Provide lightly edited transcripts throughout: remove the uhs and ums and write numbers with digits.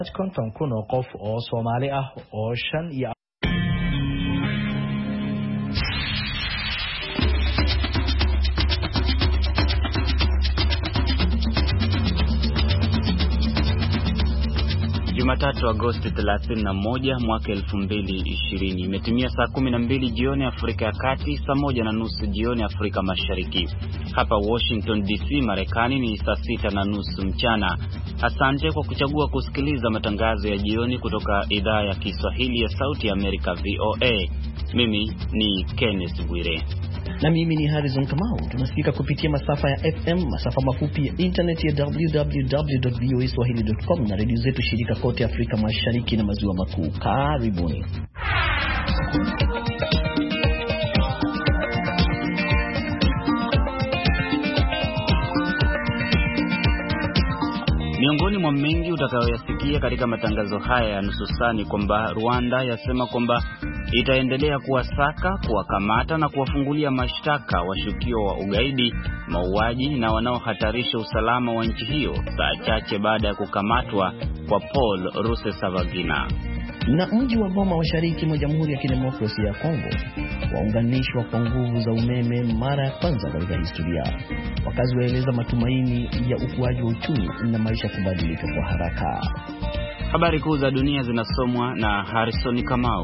konton kun oo qof oo Soomaali ah oo 5 iyo Jumatatu Agosti 31 mwaka 2020 imetimia saa 12 jioni Afrika ya Kati, saa 1:30 jioni Afrika Mashariki. Hapa Washington DC Marekani ni saa 6:30 mchana. Asante kwa kuchagua kusikiliza matangazo ya jioni kutoka idhaa ya Kiswahili ya Sauti ya Amerika VOA. Mimi ni Kenneth Bwire. Na mimi ni Harrison Kamau. Tunasikika kupitia masafa ya FM, masafa mafupi ya internet ya www.voaswahili.com na redio zetu shirika kote Afrika Mashariki na Maziwa Makuu. Karibuni. Miongoni mwa mengi utakayoyasikia katika matangazo haya ya nusu saa ni kwamba Rwanda yasema kwamba itaendelea kuwasaka, kuwakamata na kuwafungulia mashtaka washukiwa wa ugaidi, mauaji na wanaohatarisha usalama wa nchi hiyo, saa chache baada ya kukamatwa kwa Paul Rusesabagina. Na mji wa Goma mashariki mwa Jamhuri ya Kidemokrasia ya Kongo waunganishwa kwa nguvu za umeme mara ya kwanza katika historia. Wakazi waeleza matumaini ya ukuaji wa uchumi na maisha kubadilika kwa haraka. Habari kuu za dunia zinasomwa na Harrison Kamau.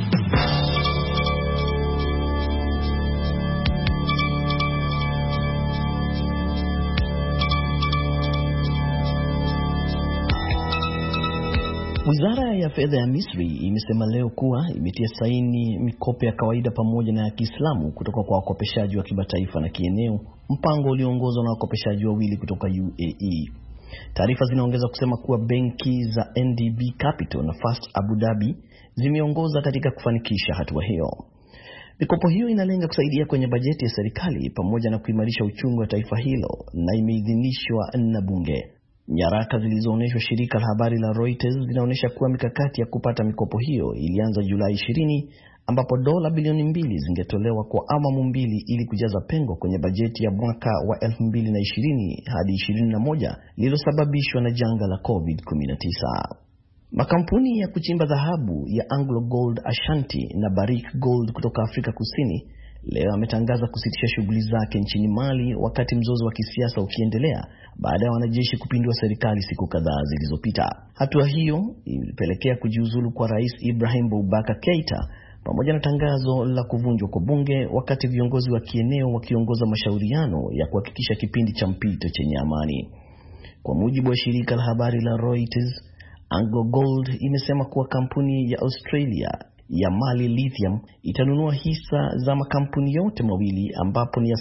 Wizara ya fedha ya Misri imesema leo kuwa imetia saini mikopo ya kawaida pamoja na ya Kiislamu kutoka kwa wakopeshaji wa kimataifa na kieneo, mpango ulioongozwa na wakopeshaji wawili kutoka UAE. Taarifa zinaongeza kusema kuwa benki za NDB Capital na First Abu Dhabi zimeongoza katika kufanikisha hatua hiyo. Mikopo hiyo inalenga kusaidia kwenye bajeti ya serikali pamoja na kuimarisha uchumi wa taifa hilo na imeidhinishwa na bunge. Nyaraka zilizoonyeshwa shirika la habari la Reuters zinaonyesha kuwa mikakati ya kupata mikopo hiyo ilianza Julai 20, ambapo dola bilioni 2 zingetolewa kwa awamu mbili ili kujaza pengo kwenye bajeti ya mwaka wa 2020 hadi 2021 lililosababishwa na janga la COVID-19. Makampuni ya kuchimba dhahabu ya Anglo Gold Ashanti na Barrick Gold kutoka Afrika Kusini leo ametangaza kusitisha shughuli zake nchini Mali wakati mzozo wa kisiasa ukiendelea baada ya wanajeshi kupindua serikali siku kadhaa zilizopita. Hatua hiyo ilipelekea kujiuzulu kwa Rais Ibrahim Boubacar Keita pamoja na tangazo la kuvunjwa kwa bunge, wakati viongozi wa kieneo wakiongoza mashauriano ya kuhakikisha kipindi cha mpito chenye amani. Kwa mujibu wa shirika la habari la Reuters, Anglo Gold imesema kuwa kampuni ya Australia ya Mali Lithium itanunua hisa za makampuni yote mawili ambapo ni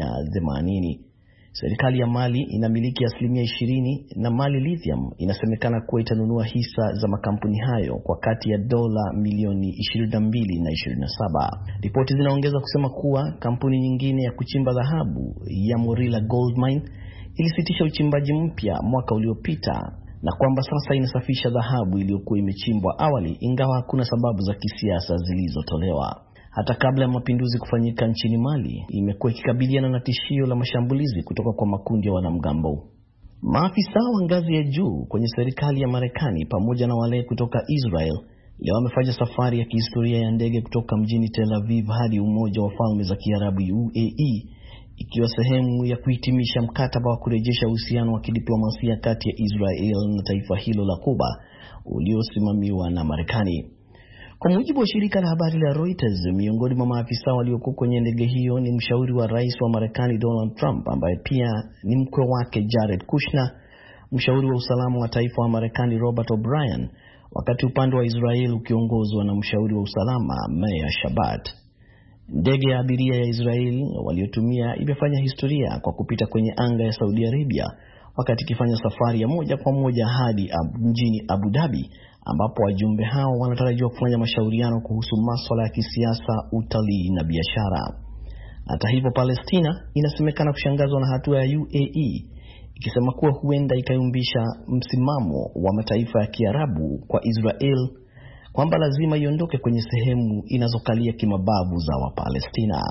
80%. Serikali ya Mali inamiliki 20% na Mali Lithium inasemekana kuwa itanunua hisa za makampuni hayo kwa kati ya dola milioni 22 na 27. Ripoti zinaongeza kusema kuwa kampuni nyingine ya kuchimba dhahabu ya Morila Gold Mine ilisitisha uchimbaji mpya mwaka uliopita na kwamba sasa inasafisha dhahabu iliyokuwa imechimbwa awali, ingawa hakuna sababu za kisiasa zilizotolewa. Hata kabla ya mapinduzi kufanyika nchini Mali, imekuwa ikikabiliana na tishio la mashambulizi kutoka kwa makundi ya wanamgambo. Maafisa wa ngazi ya juu kwenye serikali ya Marekani pamoja na wale kutoka Israel leo wamefanya safari ya kihistoria ya ndege kutoka mjini Tel Aviv hadi Umoja wa Falme za Kiarabu UAE, ikiwa sehemu ya kuhitimisha mkataba wa kurejesha uhusiano wa kidiplomasia kati ya Israel na taifa hilo la Kuba uliosimamiwa na Marekani. Kwa mujibu wa shirika la habari la Reuters, miongoni mwa maafisa waliokuwa kwenye ndege hiyo ni mshauri wa rais wa Marekani Donald Trump ambaye pia ni mkwe wake Jared Kushner, mshauri wa usalama wa taifa wa Marekani Robert O'Brien, wakati upande wa Israel ukiongozwa na mshauri wa usalama Meir Shabat. Ndege ya abiria ya Israel waliotumia imefanya historia kwa kupita kwenye anga ya Saudi Arabia wakati ikifanya safari ya moja kwa moja hadi mjini Abu Dhabi, ambapo wajumbe hao wanatarajiwa kufanya mashauriano kuhusu masuala ya kisiasa, utalii na biashara. Hata hivyo, Palestina inasemekana kushangazwa na hatua ya UAE, ikisema kuwa huenda ikayumbisha msimamo wa mataifa ya Kiarabu kwa Israel kwamba lazima iondoke kwenye sehemu inazokalia kimabavu za Wapalestina.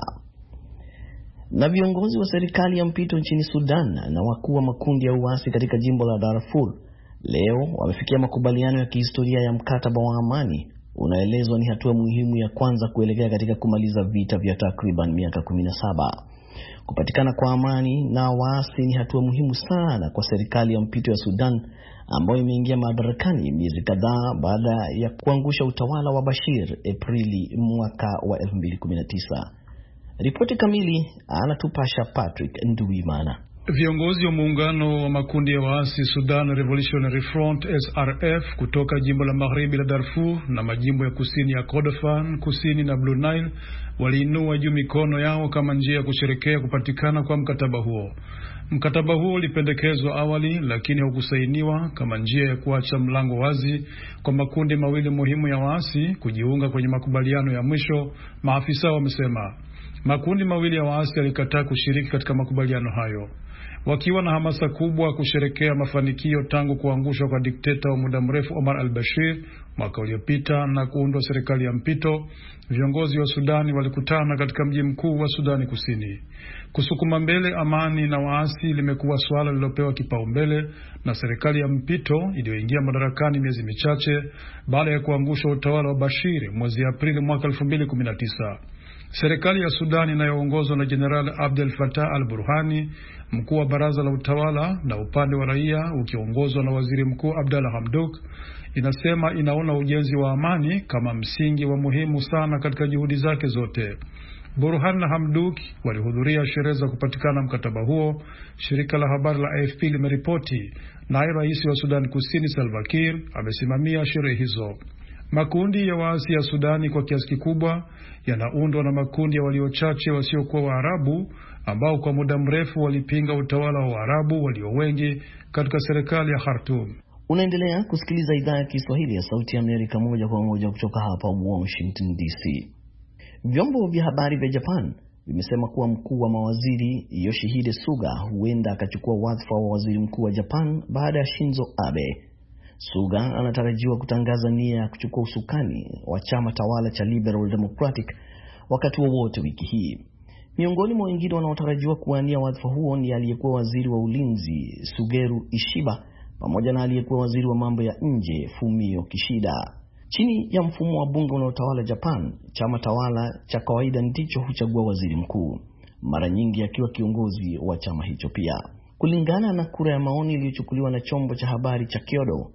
Na viongozi wa serikali ya mpito nchini Sudan na wakuu wa makundi ya uasi katika jimbo la Darfur leo wamefikia makubaliano ya kihistoria ya mkataba wa amani unaelezwa ni hatua muhimu ya kwanza kuelekea katika kumaliza vita vya takriban miaka 17. Kupatikana kwa amani na waasi ni hatua muhimu sana kwa serikali ya mpito ya Sudan ambayo imeingia madarakani miezi kadhaa baada ya kuangusha utawala wa Bashir Aprili mwaka wa 2019. Ripoti kamili anatupasha Patrick Nduwimana. Viongozi wa muungano wa makundi ya waasi Sudan Revolutionary Front SRF kutoka jimbo la Magharibi la Darfur na majimbo ya kusini ya Kordofan, kusini na Blue Nile waliinua juu mikono yao kama njia ya kusherekea kupatikana kwa mkataba huo. Mkataba huo ulipendekezwa awali lakini haukusainiwa kama njia ya kuacha mlango wazi kwa makundi mawili muhimu ya waasi kujiunga kwenye makubaliano ya mwisho, maafisa wamesema. Makundi mawili ya waasi yalikataa kushiriki katika makubaliano hayo. Wakiwa na hamasa kubwa kusherekea mafanikio tangu kuangushwa kwa dikteta wa muda mrefu Omar al-Bashir mwaka uliopita na kuundwa serikali ya mpito, viongozi wa Sudani walikutana katika mji mkuu wa Sudani Kusini. Kusukuma mbele amani na waasi limekuwa swala lilopewa kipaumbele na serikali ya mpito iliyoingia madarakani miezi michache baada ya kuangushwa utawala wa Bashir mwezi Aprili mwaka 2019. Serikali ya Sudan inayoongozwa na Jenerali Abdel Fattah al-Burhani, mkuu wa baraza la utawala, na upande wa raia ukiongozwa na waziri mkuu Abdalla Hamdok, inasema inaona ujenzi wa amani kama msingi wa muhimu sana katika juhudi zake zote. Burhan na Hamdok walihudhuria sherehe za kupatikana mkataba huo, shirika la habari la AFP limeripoti, naye rais wa Sudan Kusini Salva Kiir amesimamia sherehe hizo. Makundi ya waasi ya Sudani kwa kiasi kikubwa yanaundwa na makundi ya waliochache wasiokuwa Waarabu ambao kwa muda mrefu walipinga utawala wa Waarabu walio wengi katika serikali ya Khartoum. Unaendelea kusikiliza idhaa ya Kiswahili ya Sauti ya Amerika moja kwa moja kutoka hapa Washington DC. Vyombo vya habari vya Japan vimesema kuwa mkuu wa mawaziri Yoshihide Suga huenda akachukua wadhifa wa waziri mkuu wa Japan baada ya Shinzo Abe. Suga anatarajiwa kutangaza nia ya kuchukua usukani wa chama tawala cha Liberal Democratic wakati wowote wiki hii. Miongoni mwa wengine wanaotarajiwa kuwania wadhifa huo ni aliyekuwa waziri wa ulinzi Sugeru Ishiba pamoja na aliyekuwa waziri wa mambo ya nje Fumio Kishida. Chini ya mfumo wa bunge unaotawala Japan, chama tawala cha kawaida ndicho huchagua waziri mkuu, mara nyingi akiwa kiongozi wa chama hicho pia. Kulingana na kura ya maoni iliyochukuliwa na chombo cha habari cha Kyodo,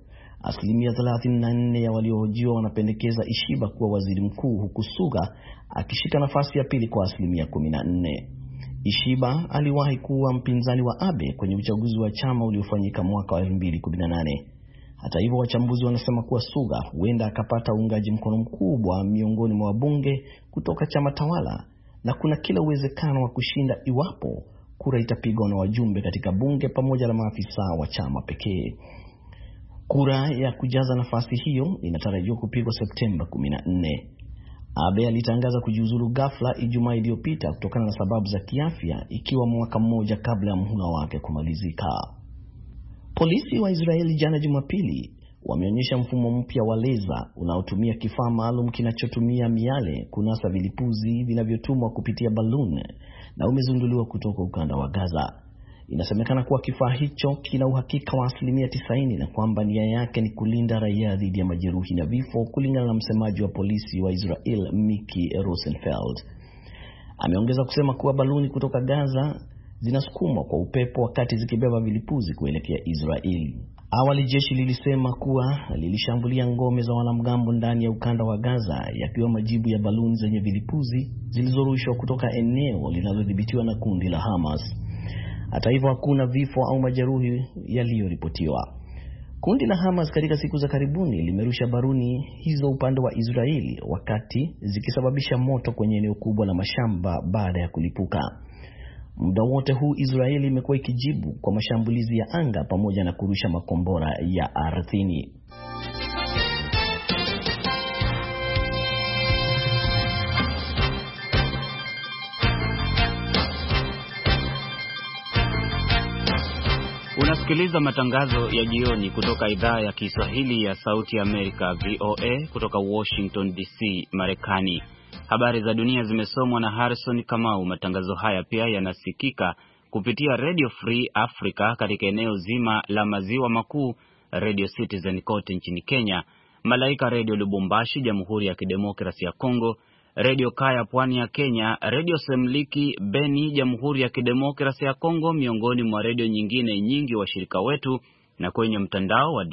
34% ya waliohojiwa wanapendekeza Ishiba kuwa waziri mkuu, huku Suga akishika nafasi ya pili kwa 14%. Ishiba aliwahi kuwa mpinzani wa Abe kwenye uchaguzi wa chama uliofanyika mwaka wa 2018. Hata hivyo, wachambuzi wanasema kuwa Suga huenda akapata uungaji mkono mkubwa miongoni mwa wabunge kutoka chama tawala na kuna kila uwezekano wa kushinda iwapo kura itapigwa na wajumbe katika bunge pamoja na maafisa wa chama pekee. Kura ya kujaza nafasi hiyo inatarajiwa kupigwa Septemba 14. Abe alitangaza kujiuzulu ghafla Ijumaa iliyopita kutokana na sababu za kiafya, ikiwa mwaka mmoja kabla ya muhula wake kumalizika. Polisi wa Israeli jana Jumapili wameonyesha mfumo mpya wa laser unaotumia kifaa maalum kinachotumia miale kunasa vilipuzi vinavyotumwa kupitia balloon na umezinduliwa kutoka ukanda wa Gaza. Inasemekana kuwa kifaa hicho kina uhakika wa 90% na kwamba nia yake ni kulinda raia dhidi ya majeruhi na vifo, kulingana na msemaji wa polisi wa Israel Miki Rosenfeld. Ameongeza kusema kuwa baluni kutoka Gaza zinasukumwa kwa upepo wakati zikibeba vilipuzi kuelekea Israeli. Awali jeshi lilisema kuwa lilishambulia ngome za wanamgambo ndani ya ukanda wa Gaza, yakiwa majibu ya baluni zenye vilipuzi zilizorushwa kutoka eneo linalodhibitiwa na kundi la Hamas. Hata hivyo, hakuna vifo au majeruhi yaliyoripotiwa. Kundi la Hamas katika siku za karibuni limerusha baruni hizo upande wa Israeli wakati zikisababisha moto kwenye eneo kubwa la mashamba baada ya kulipuka. Muda wote huu Israeli imekuwa ikijibu kwa mashambulizi ya anga pamoja na kurusha makombora ya ardhini. Unasikiliza matangazo ya jioni kutoka idhaa ya Kiswahili ya Sauti ya Amerika VOA kutoka Washington DC, Marekani. Habari za dunia zimesomwa na Harrison Kamau. Matangazo haya pia yanasikika kupitia Radio Free Africa katika eneo zima la Maziwa Makuu, Radio Citizen kote nchini Kenya, Malaika Radio Lubumbashi, Jamhuri ya Kidemokrasia ya Kongo, Radio Kaya Pwani ya Kenya, Radio Semliki Beni, Jamhuri ya Kidemokrasia ya Kongo, miongoni mwa radio nyingine nyingi washirika wetu, na kwenye mtandao wa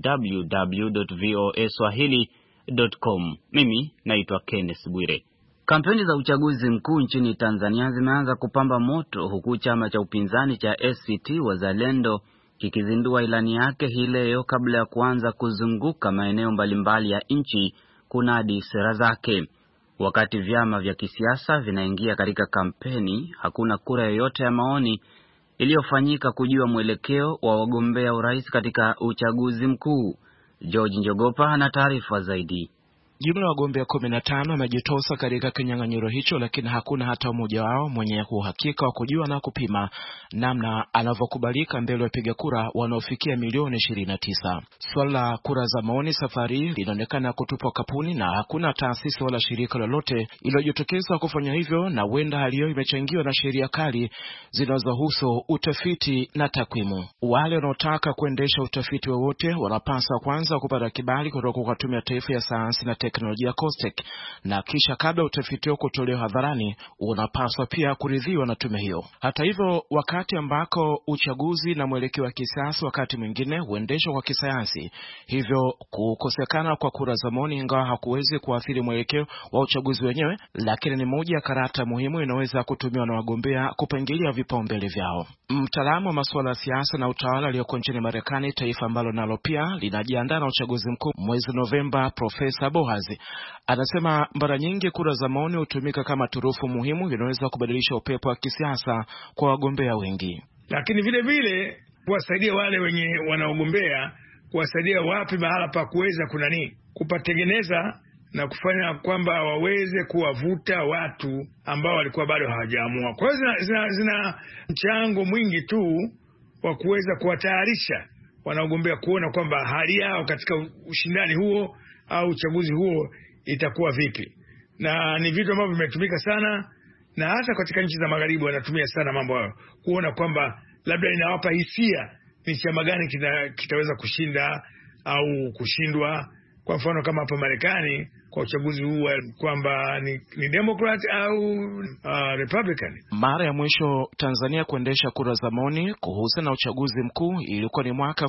www.voaswahili.com. Mimi naitwa Kenneth Bwire. Kampeni za uchaguzi mkuu nchini Tanzania zimeanza kupamba moto, huku chama cha upinzani cha ACT Wazalendo kikizindua ilani yake hii leo kabla ya kuanza kuzunguka maeneo mbalimbali ya nchi kunadi sera zake. Wakati vyama vya kisiasa vinaingia katika kampeni, hakuna kura yoyote ya maoni iliyofanyika kujua mwelekeo wa wagombea urais katika uchaguzi mkuu. George Njogopa ana taarifa zaidi. Jumla ya wagombea 15 wamejitosa katika kinyang'anyiro hicho, lakini hakuna hata mmoja wao mwenye uhakika wa kujua na kupima namna anavyokubalika mbele ya wapiga kura wanaofikia milioni 29. Swala la kura za maoni safari linaonekana kutupwa kapuni na hakuna taasisi wala shirika lolote iliyojitokeza kufanya hivyo, na huenda hali hiyo imechangiwa na sheria kali zinazohusu utafiti na takwimu. Wale wanaotaka kuendesha utafiti wowote wanapaswa kwanza kupata kibali kutoka kwa Tume ya Taifa ya Sayansi na Teknolojia COSTECH, na kisha kabla utafiti huo kutolewa hadharani unapaswa pia kuridhiwa na tume hiyo. Hata hivyo, wakati ambako uchaguzi na mwelekeo wa kisiasa wakati mwingine huendeshwa kwa kisayansi, hivyo kukosekana kwa kura za maoni ingawa hakuwezi kuathiri mwelekeo wa uchaguzi wenyewe, lakini ni moja ya karata muhimu inaweza kutumiwa na wagombea kupangilia vipaumbele vyao. Mtaalamu wa masuala ya siasa na utawala aliyoko nchini Marekani, taifa ambalo nalo pia linajiandaa na uchaguzi mkuu mwezi Novemba, Profesa Boaz anasema mara nyingi kura za maoni hutumika kama turufu muhimu inaweza kubadilisha upepo wa kisiasa kwa wagombea wengi. Lakini vile vile kuwasaidia wale wenye wanaogombea, kuwasaidia wapi mahala pa kuweza kupatengeneza na kufanya kwamba waweze kuwavuta watu ambao walikuwa bado hawajaamua. Kwa hiyo zina mchango mwingi tu wa kuweza kuwatayarisha wanaogombea kuona kwamba hali yao katika ushindani huo au uchaguzi huo itakuwa vipi. Na ni vitu ambavyo vimetumika sana, na hata katika nchi za magharibi wanatumia sana mambo hayo kuona kwamba labda inawapa hisia ni chama gani kitaweza kushinda au kushindwa. Kwa mfano kama hapa Marekani kwa uchaguzi huu kwamba ni Democrat au Republican. Mara ya mwisho Tanzania kuendesha kura za maoni kuhusu na uchaguzi mkuu ilikuwa ni mwaka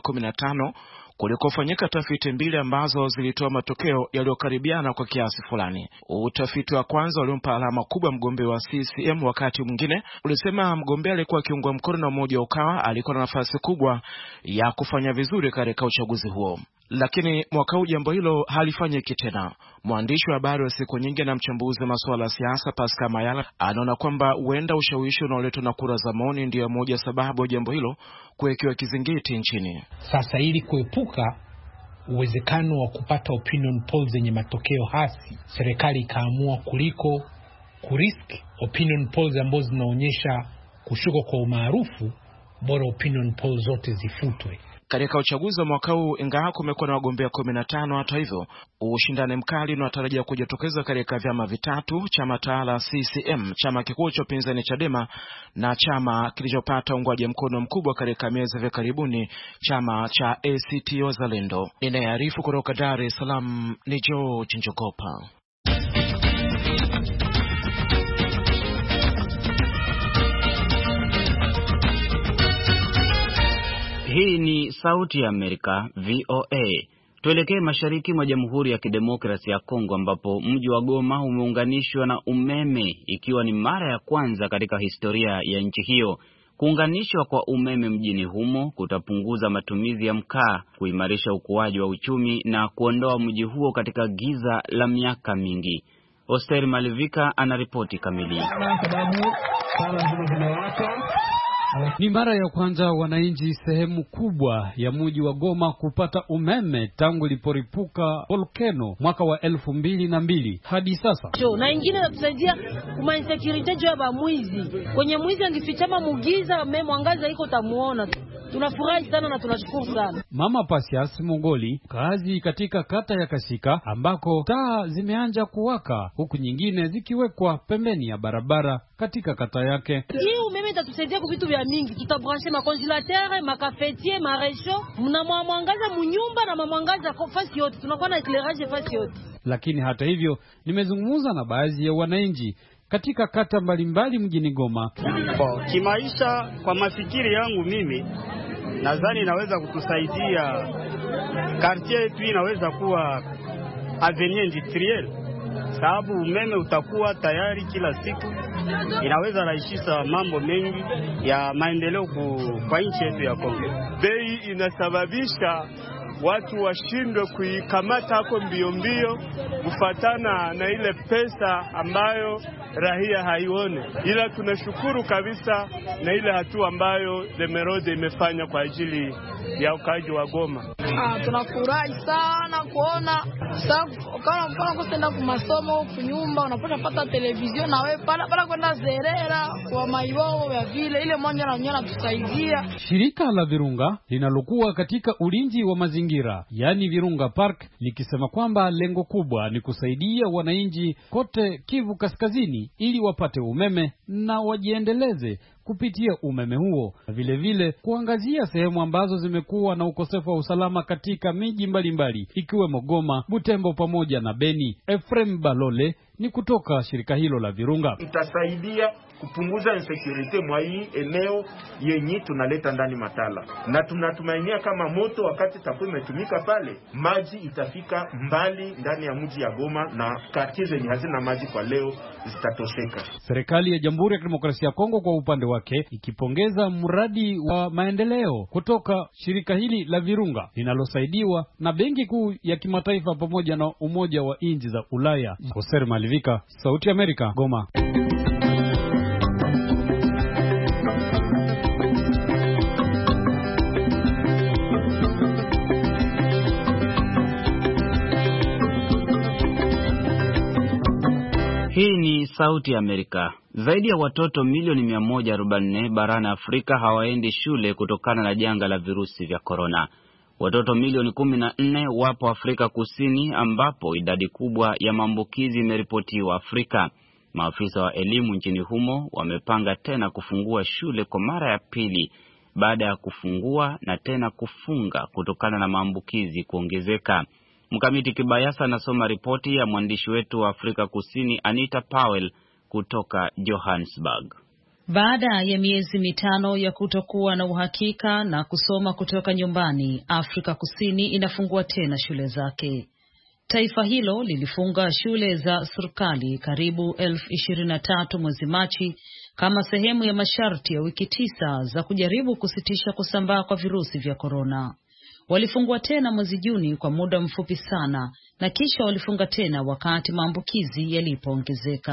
2015 kulikofanyika tafiti mbili ambazo zilitoa matokeo yaliyokaribiana kwa kiasi fulani. Utafiti wa kwanza ulimpa alama kubwa mgombea wa CCM, wakati mwingine ulisema mgombea alikuwa kiungwa mkono na mmoja wa Ukawa alikuwa na nafasi kubwa ya kufanya vizuri katika uchaguzi huo. Lakini mwaka huu jambo hilo halifanyiki tena. Mwandishi wa habari wa siku nyingi na mchambuzi wa masuala ya siasa Pascal Mayala anaona kwamba huenda ushawishi unaoletwa na kura za maoni ndio moja sababu jambo hilo kuwekewa kizingiti nchini. Sasa ili kuepuka uwezekano wa kupata opinion polls zenye matokeo hasi, serikali ikaamua kuliko kurisk opinion polls ambazo zinaonyesha kushuka kwa umaarufu, bora opinion polls zote zifutwe. Katika uchaguzi wa mwaka huu ingawa kumekuwa na wagombea 15, hata hivyo ushindani mkali unatarajia kujitokeza katika vyama vitatu: chama tawala CCM, chama kikuu cha upinzani Chadema, na chama kilichopata uungwaji mkono mkubwa katika miezi ya karibuni, chama cha ACT Wazalendo. Inaarifu kutoka Dar es Salaam ni George Njogopa. Hii ni Sauti ya Amerika, VOA. Tuelekee mashariki mwa Jamhuri ya Kidemokrasia ya Kongo, ambapo mji wa Goma umeunganishwa na umeme, ikiwa ni mara ya kwanza katika historia ya nchi hiyo. Kuunganishwa kwa umeme mjini humo kutapunguza matumizi ya mkaa, kuimarisha ukuaji wa uchumi na kuondoa mji huo katika giza la miaka mingi. Oster Malivika anaripoti kamili. Ni mara ya kwanza wananchi sehemu kubwa ya mji wa Goma kupata umeme tangu iliporipuka volcano mwaka wa 2002 hadi sasa. Na ingine natusaidia kuma insecurity ya ba mwizi. Kwenye mwizi angifichama mugiza mwangaza iko tamuona. tunafurahi sana na tunashukuru sana. Mama Pasias Mongoli, kazi katika kata ya Kasika ambako taa zimeanza kuwaka huku nyingine zikiwekwa pembeni ya barabara katika kata yake. Hii umeme itatusaidia kwa vitu vya mingi. Tutabranche ma congélateur, ma cafetier, ma réchaud, mna mwangaza munyumba na mwangaza kwa fasi yote. Tunakuwa na éclairage fasi yote. Lakini hata hivyo nimezungumza na baadhi ya wananchi katika kata mbalimbali mjini Goma. Kimaisha, kwa mafikiri yangu mimi nadhani inaweza kutusaidia. Quartier yetu inaweza kuwa avenue industrielle, sababu umeme utakuwa tayari kila siku. Inaweza rahisisha mambo mengi ya maendeleo kwa nchi yetu ya Kongo. Bei inasababisha watu washindwe kuikamata hapo mbio mbio kufatana na ile pesa ambayo rahia haione, ila tunashukuru kabisa na ile hatua ambayo Lemerode imefanya kwa ajili ya ukaaji wa Goma. Tunafurahi sana kuona kama kwenda kwa masomo kunyumba unapata pata television na wewe para kwenda zerera kwa maiwao ya vile ile moja na nyona tusaidia. Shirika la Virunga linalokuwa katika ulinzi wa mazingira, yani Virunga Park, likisema kwamba lengo kubwa ni kusaidia wananchi kote Kivu Kaskazini ili wapate umeme na wajiendeleze kupitia umeme huo, na vile vile kuangazia sehemu ambazo zimekuwa na ukosefu wa usalama katika miji mbalimbali ikiwemo Goma, Butembo pamoja na Beni. Efrem Balole ni kutoka shirika hilo la Virunga. Itasaidia kupunguza insecurity mwa hii eneo yenye tunaleta ndani Matala, na tunatumainia kama moto wakati takuwa imetumika pale, maji itafika mbali ndani ya mji ya Goma na kati zenye hazina maji kwa leo zitatosheka. Serikali ya Jamhuri ya Kidemokrasia ya Kongo kwa upande wake ikipongeza mradi wa maendeleo kutoka shirika hili la Virunga linalosaidiwa na Benki Kuu ya Kimataifa pamoja na Umoja wa Nchi za Ulaya. Hoser Malivika, Sauti ya Amerika, Goma. Hii ni Sauti ya Amerika. Zaidi ya watoto milioni 144 barani Afrika hawaendi shule kutokana na janga la virusi vya korona. Watoto milioni 14 wapo Afrika Kusini ambapo idadi kubwa ya maambukizi imeripotiwa Afrika. Maafisa wa elimu nchini humo wamepanga tena kufungua shule kwa mara ya pili baada ya kufungua na tena kufunga kutokana na maambukizi kuongezeka. Mkamiti Kibayasa anasoma ripoti ya mwandishi wetu wa Afrika Kusini Anita Powell kutoka Johannesburg. Baada ya miezi mitano ya kutokuwa na uhakika na kusoma kutoka nyumbani, Afrika Kusini inafungua tena shule zake. Taifa hilo lilifunga shule za serikali karibu 23,000 mwezi Machi kama sehemu ya masharti ya wiki 9 za kujaribu kusitisha kusambaa kwa virusi vya korona. Walifungua tena mwezi Juni kwa muda mfupi sana na kisha walifunga tena wakati maambukizi yalipoongezeka.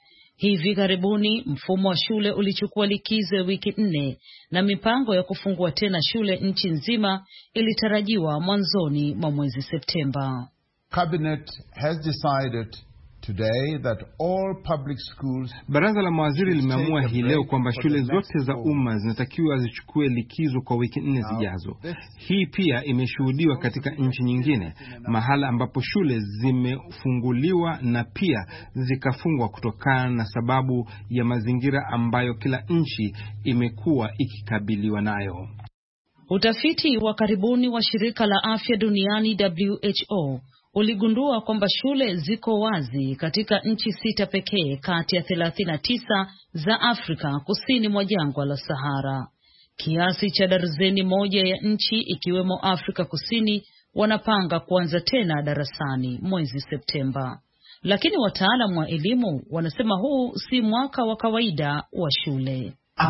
Hivi karibuni mfumo wa shule ulichukua likizo ya wiki 4 na mipango ya kufungua tena shule nchi nzima ilitarajiwa mwanzoni mwa mwezi Septemba. Cabinet has decided today that all public schools. Baraza la mawaziri limeamua hii leo kwamba shule zote za umma zinatakiwa zichukue likizo kwa wiki 4 zijazo. Hii pia imeshuhudiwa katika nchi nyingine, mahala ambapo shule zimefunguliwa na pia zikafungwa kutokana na sababu ya mazingira ambayo kila nchi imekuwa ikikabiliwa nayo. Utafiti wa karibuni wa shirika la afya duniani WHO uligundua kwamba shule ziko wazi katika nchi 6 pekee kati ya 39 za Afrika kusini mwa jangwa la Sahara. Kiasi cha darzeni moja ya nchi ikiwemo Afrika Kusini wanapanga kuanza tena darasani mwezi Septemba. Lakini wataalamu wa elimu wanasema huu si mwaka wa kawaida wa shule.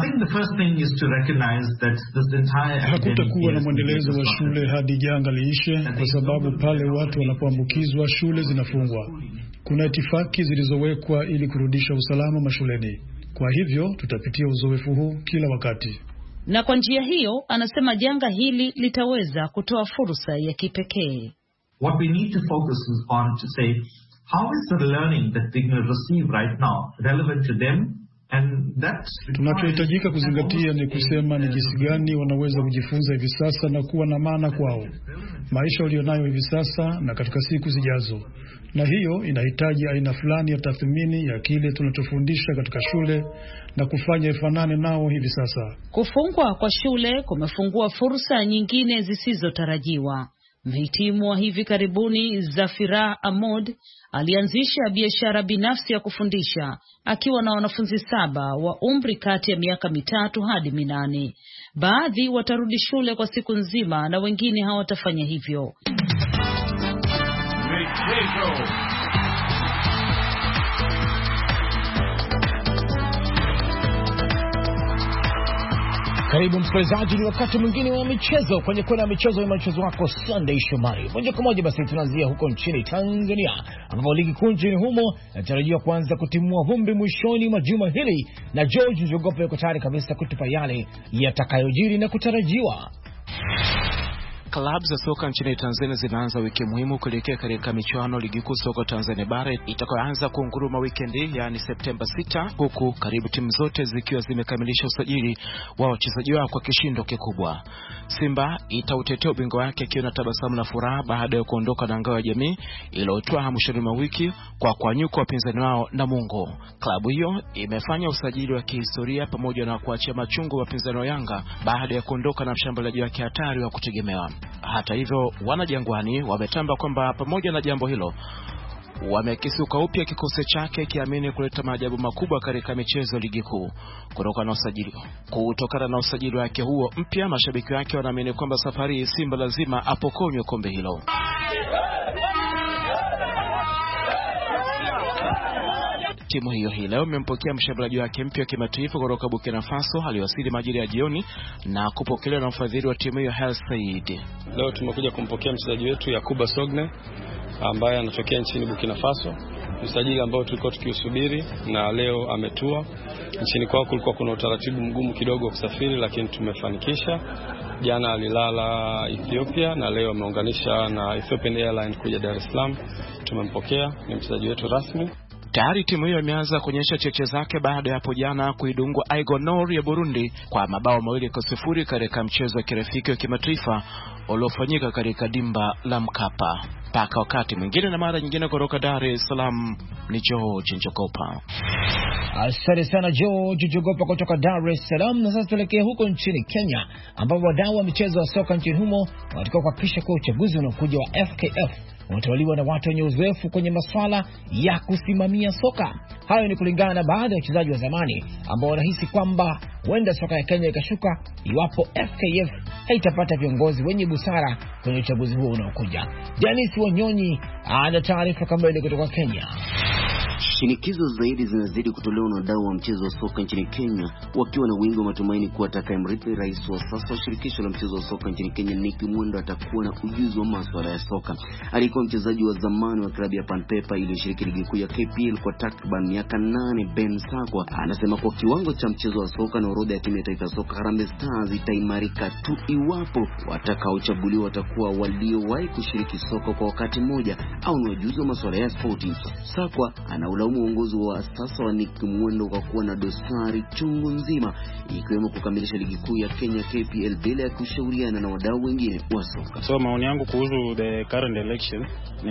Hakutakuwa na mwendelezo wa shule hadi janga liishe, kwa sababu pale watu wanapoambukizwa shule zinafungwa. Kuna itifaki zilizowekwa ili kurudisha usalama mashuleni. Kwa hivyo tutapitia uzoefu huu kila wakati. Na kwa njia hiyo anasema janga hili litaweza kutoa fursa ya kipekee. What we need to focus on to say, how is the learning that they receive right now relevant to them Tunachohitajika kuzingatia ni kusema ni jinsi gani wanaweza kujifunza hivi sasa na kuwa na maana kwao, maisha walionayo hivi sasa na katika siku zijazo. Na hiyo inahitaji aina fulani ya tathmini ya kile tunachofundisha katika shule na kufanya ifanane nao hivi sasa. Kufungwa kwa shule kumefungua fursa nyingine zisizotarajiwa. Mhitimu wa hivi karibuni Zafira Ahmad alianzisha biashara binafsi ya kufundisha akiwa na wanafunzi 7 wa umri kati ya miaka 3 hadi 8. Baadhi watarudi shule kwa siku nzima na wengine hawatafanya hivyo. Karibu msikilizaji, ni wakati mwingine wa michezo kwenye kona ya michezo ya mchezo wako Sunday Shomari. Moja kwa moja basi tunaanzia huko nchini Tanzania, ambapo ligi kuu nchini humo inatarajiwa kuanza kutimua vumbi mwishoni mwa juma hili, na George Njogopa yuko tayari kabisa kutupa yale yatakayojiri na kutarajiwa. Klabu za soka nchini Tanzania zinaanza wiki muhimu kuelekea katika michuano ligi kuu soka Tanzania bara itakayoanza kuunguruma weekendi, yani Septemba 6, huku karibu timu zote zikiwa zimekamilisha usajili wa wachezaji wao kwa kishindo kikubwa. Simba itautetea ubingwa wake ikiwa na tabasamu la furaha baada ya kuondoka na ngao ya jamii iliyotoa mwishoni mwa wiki kwa kuanyuka wapinzani wao Namungo. Klabu hiyo imefanya usajili wa kihistoria pamoja na kuachia machungu wapinzani wa Yanga baada ya kuondoka na mshambuliaji wake hatari wa kutegemewa. Hata hivyo, wanajangwani wametamba kwamba pamoja na jambo hilo wamekisuka upya kikosi chake kiamini kuleta maajabu makubwa katika michezo ligi kuu. Kutokana na usajili wake huo mpya, mashabiki wake wanaamini kwamba safari Simba lazima apokonywe kombe hilo. Timu hiyo hii leo imempokea mshambuliaji wake mpya kimataifa kutoka Burkina Faso. Aliwasili majira ya jioni na kupokelewa na mfadhili wa timu hiyo Hel Said. Leo tumekuja kumpokea mchezaji wetu Yakuba Sogne ambaye anatokea nchini Burkina Faso. Msajili ambao tulikuwa tukiusubiri na leo ametua. Nchini kwao kulikuwa kuna utaratibu mgumu kidogo wa kusafiri, lakini tumefanikisha. Jana alilala Ethiopia na leo ameunganisha na Ethiopian Airlines kuja Dar es Salaam. Tumempokea, ni mchezaji wetu rasmi. Tayari timu hiyo imeanza kuonyesha cheche zake baada ya hapo jana kuidungwa Aigonor ya Burundi kwa mabao 2-0 katika mchezo wa kirafiki wa kimataifa uliofanyika katika dimba la Mkapa. Paka wakati mwingine na mara nyingine kutoka Dar es Salaam, ni George Njogopa. Asante sana George Njogopa kutoka Dar es Salaam. Na sasa tuelekea huko nchini Kenya, ambapo wadau wa michezo wa soka nchini humo wanataka kuhakikisha kwa uchaguzi unaokuja wa FKF unatawaliwa na watu wenye uzoefu kwenye masuala ya kusimamia soka. Hayo ni kulingana na baadhi ya wachezaji wa zamani ambao wanahisi kwamba huenda soka ya Kenya ikashuka iwapo FKF haitapata viongozi wenye busara kwenye uchaguzi huo unaokuja. Dennis Wanyonyi ana taarifa kamili kutoka Kenya. Shinikizo zaidi zinazidi kutolewa na wadau wa mchezo wa soka nchini Kenya, wakiwa na wingi wa matumaini kuwa atakayemrithi rais wa sasa wa shirikisho la mchezo wa soka nchini Kenya Nick Mwendwa atakuwa na ujuzi wa masuala ya soka. Alikuwa mchezaji wa zamani wa klabu ya Panpepa iliyoshiriki ligi kuu ya KPL kwa takriban miaka 8. Ben Sakwa anasema kwa kiwango cha mchezo wa soka na orodha ya timu ya taifa ya soka Harambee Stars itaimarika tu iwapo watakaochaguliwa watakuwa waliowahi kushiriki soka kwa wakati mmoja au ni wajuzi wa masuala ya spoti. Sakwa anaulaumu uongozi wa sasa wa Nick Mwendwa kwa kuwa na dosari chungu nzima, ikiwemo kukamilisha ligi kuu ya Kenya KPL bila ya kushauriana na wadau wengine wa soka. So maoni yangu kuhusu the current election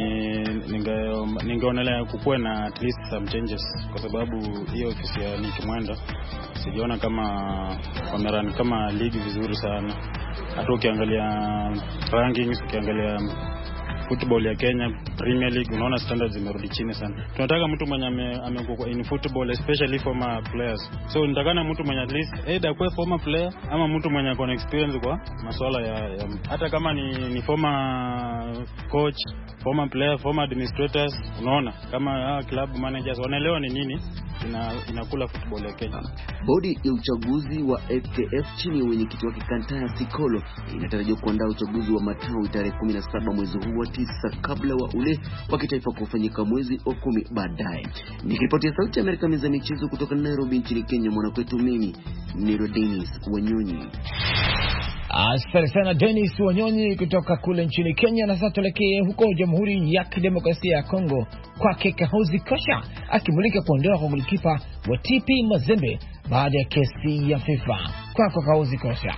ningeonelea kukuwe na at least some changes, kwa sababu hiyo ofisi ya Nick Mwendwa sijiona kama wamerani kama ligi vizuri sana. Hata ukiangalia rankings, ukiangalia football ya Kenya Premier League, unaona standards zimerudi chini sana. Tunataka mtu mwenye amekuwa in football, especially former players. So nitakana mtu mwenye at least either kwa former player ama mtu mwenye ana experience kwa masuala ya hata kama ni former coach, former player, former administrators, unaona kama club managers wanaelewa ni nini inakula football ya Kenya. Bodi ya uchaguzi wa FKF chini ya mwenyekiti wake Kantaya Sikolo inatarajiwa kuandaa uchaguzi wa matawi tarehe 17 mwezi huu wa 9 kabla wa ule wa kitaifa kufanyika mwezi wa 10 baadaye. Nikiripotia Sauti ya Amerika meza michezo kutoka Nairobi nchini Kenya, mwanakwetu mimi ni Dennis Wanyonyi. Asante sana Dennis Wanyonyi kutoka kule nchini Kenya. Na sasa tuelekee huko Jamhuri ya Kidemokrasia ya Kongo, kwake Kahozi Kosha akimulika kuondoa kwa golikipa wa TP Mazembe baada ya kesi ya FIFA. Kwako Kahozi Kosha.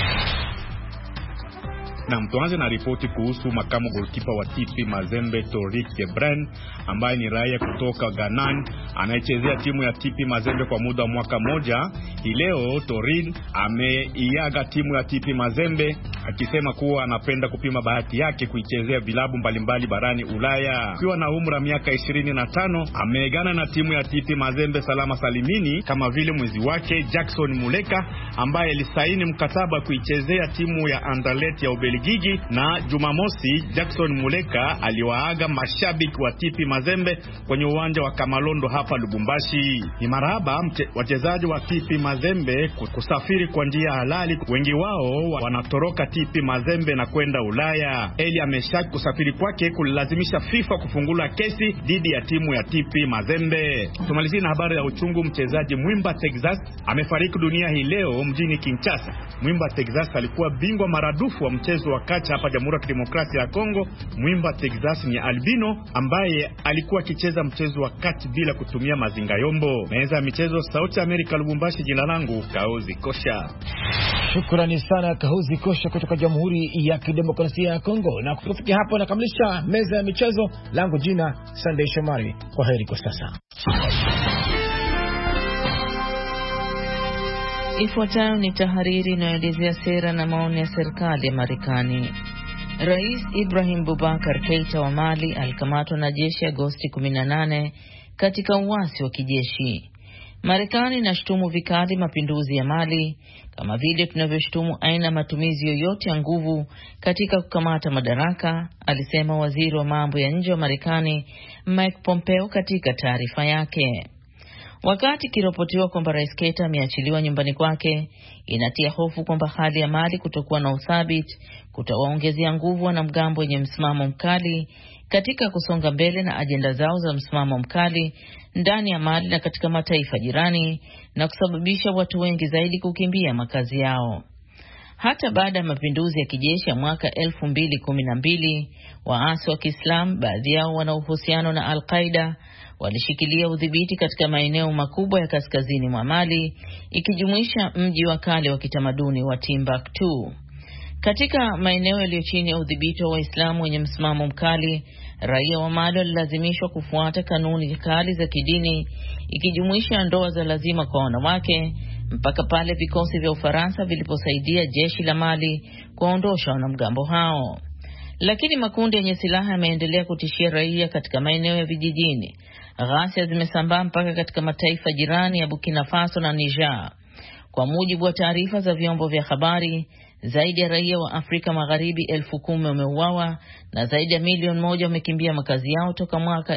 Na mtuanze na ripoti kuhusu makamu golikipa wa TP Mazembe Torik Gebran, ambaye ni raia kutoka Ghana anayechezea timu ya TP Mazembe kwa muda wa mwaka mmoja. Hii leo Torin ameiaga timu ya TP Mazembe akisema kuwa anapenda kupima bahati yake kuichezea vilabu mbalimbali barani Ulaya. Akiwa na umri wa miaka 25, ameegana na timu ya TP Mazembe salama salimini, kama vile mwezi wake Jackson Muleka ambaye alisaini mkataba kuichezea timu ya Anderlecht ya Ubelgiji. Na Jumamosi Jackson Muleka aliwaaga mashabiki wa TP Mazembe kwenye uwanja wa Kamalondo hapa Lubumbashi. Ni marahaba wachezaji wa TP Mazembe kusafiri kwa njia halali. Wengi wao wanatoroka TP Mazembe na kwenda Ulaya. Eli ameshaki kusafiri kwake kulilazimisha FIFA kufungula kesi dhidi ya timu ya TP Mazembe. Tumalizie na habari ya uchungu. Mchezaji Mwimba Texas amefariki dunia hii leo mjini Kinshasa. Mwimba Texas alikuwa bingwa maradufu wa mchezo wa kacha hapa Jamhuri ya Kidemokrasia ya Kongo. Mwimba Texas ni albino ambaye alikuwa akicheza mchezo wa kati bila kutumia mazinga yombo. Meza ya michezo, Sauti ya Amerika, Lubumbashi. Jina langu Kaozi Kosha. Shukrani sana Kaozi Kosha kutoka Jamhuri ya Kidemokrasia ya Kongo. Na kufikia hapo nakamilisha meza ya michezo. Langu jina Sunday Shomari. Kwaheri kwa sasa. Ifuatayo ni tahariri inayoelezea sera na maoni ya serikali ya Marekani. Rais Ibrahim Boubacar Keita wa Mali alikamatwa na jeshi Agosti 18 katika uasi wa kijeshi. Marekani inashutumu vikali mapinduzi ya Mali, kama vile tunavyoshutumu aina matumizi yoyote ya nguvu katika kukamata madaraka, alisema waziri wa mambo ya nje wa Marekani Mike Pompeo katika taarifa yake. Wakati kiropotiwa kwamba Rais Keita ameachiliwa nyumbani kwake, inatia hofu kwamba hali ya Mali kutokuwa na uthabiti kutawaongezea nguvu wanamgambo wenye msimamo mkali katika kusonga mbele na ajenda zao za msimamo mkali ndani ya Mali na katika mataifa jirani, na kusababisha watu wengi zaidi kukimbia makazi yao. Hata baada ya mapinduzi ya kijeshi ya mwaka 2012, waasi wa Kiislamu, baadhi yao wana uhusiano na Al-Qaeda, walishikilia udhibiti katika maeneo makubwa ya kaskazini mwa Mali, ikijumuisha mji wa kale wa kitamaduni wa Timbuktu. Katika maeneo yaliyo chini ya udhibiti wa Waislamu wenye msimamo mkali, raia wa Mali walilazimishwa kufuata kanuni kali za kidini, ikijumuisha ndoa za lazima kwa wanawake, mpaka pale vikosi vya Ufaransa viliposaidia jeshi la Mali kuondosha wanamgambo hao. Lakini makundi yenye silaha yameendelea kutishia raia katika maeneo ya vijijini. Ghasia zimesambaa mpaka katika mataifa jirani ya Burkina Faso na Niger. Kwa mujibu wa taarifa za vyombo vya habari, zaidi ya raia wa Afrika Magharibi 10,000 wameuawa na zaidi ya milioni 1 wamekimbia makazi yao toka mwaka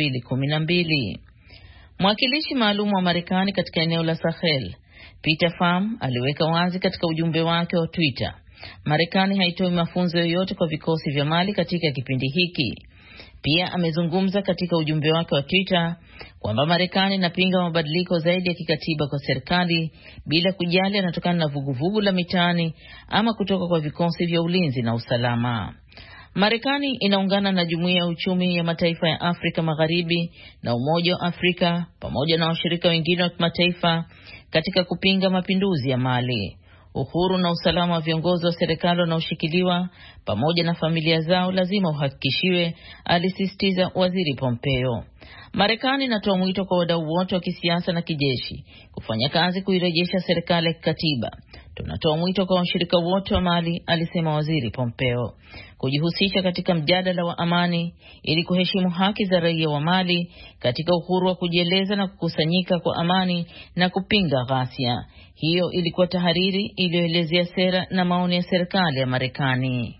2012. Mwakilishi maalum wa Marekani katika eneo la Sahel, Peter Pham, aliweka wazi katika ujumbe wake wa Twitter, Marekani haitoi mafunzo yoyote kwa vikosi vya Mali katika kipindi hiki. Pia amezungumza katika ujumbe wake wa Twitter kwamba Marekani inapinga mabadiliko zaidi ya kikatiba kwa serikali bila kujali yanatokana na vuguvugu la mitaani ama kutoka kwa vikosi vya ulinzi na usalama. Marekani inaungana na Jumuiya ya Uchumi ya Mataifa ya Afrika Magharibi na Umoja wa Afrika pamoja na washirika wengine wa kimataifa katika kupinga mapinduzi ya Mali. Uhuru na usalama wa viongozi wa serikali wanaoshikiliwa pamoja na familia zao lazima uhakikishiwe, alisisitiza Waziri Pompeo. Marekani inatoa mwito kwa wadau wote wa kisiasa na kijeshi kufanya kazi kuirejesha serikali ya kikatiba. Tunatoa mwito kwa washirika wote wa Mali, alisema Waziri Pompeo, kujihusisha katika mjadala wa amani ili kuheshimu haki za raia wa Mali katika uhuru wa kujieleza na kukusanyika kwa amani na kupinga ghasia. Hiyo ilikuwa tahariri iliyoelezea sera na maoni ya serikali ya Marekani.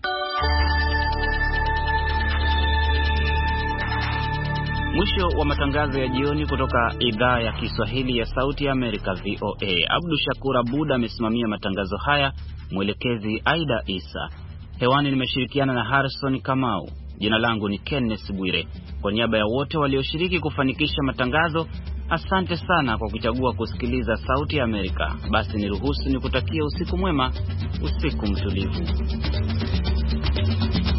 Mwisho wa matangazo ya jioni kutoka idhaa ya Kiswahili ya Sauti ya Amerika VOA. Abdu Shakur Abud amesimamia matangazo haya, mwelekezi Aida Isa. Hewani nimeshirikiana na Harrison Kamau. Jina langu ni Kenneth Bwire. Kwa niaba ya wote walioshiriki kufanikisha matangazo, Asante sana kwa kuchagua kusikiliza Sauti ya Amerika. Basi niruhusu nikutakia usiku mwema, usiku mtulivu.